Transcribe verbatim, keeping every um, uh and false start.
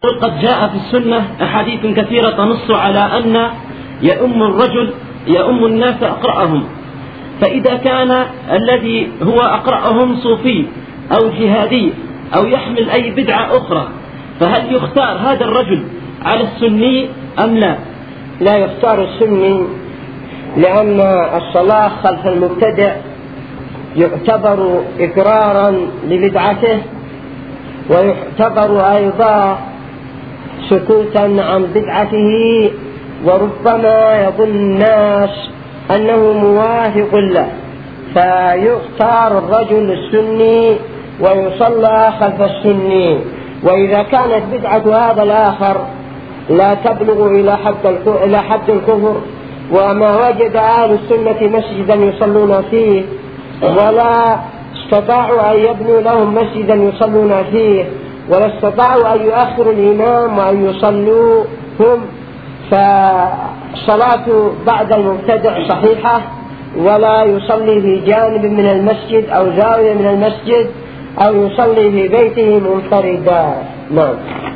قد جاء في السنة أحاديث كثيرة تنص على أن يؤم الرجل يؤم الناس أقرأهم، فإذا كان الذي هو أقرأهم صوفي أو جهادي أو يحمل أي بدعة أخرى، فهل يختار هذا الرجل على السني أم لا؟ لا يختار السني، لأن الصلاة خلف المبتدع يعتبر إقرارا لبدعته، ويعتبر أيضا سكوتا عن بدعته، وربما يظن الناس أنه موافق له، فيختار الرجل السني ويصلى خلف السني. وإذا كانت بدعة هذا الآخر لا تبلغ إلى حد إلى حد الكفر، وما وجد أهل السنة مسجدا يصلون فيه ولا استطاعوا أن يبنوا لهم مسجدا يصلون فيه، ولا استطاعوا أن يؤخروا الإمام وأن يصلوا هم، فالصلاة بعد المبتدع صحيحة، ولا يصلي في جانب من المسجد أو زاوية من المسجد، أو يصلي في بيته منفردا. نعم.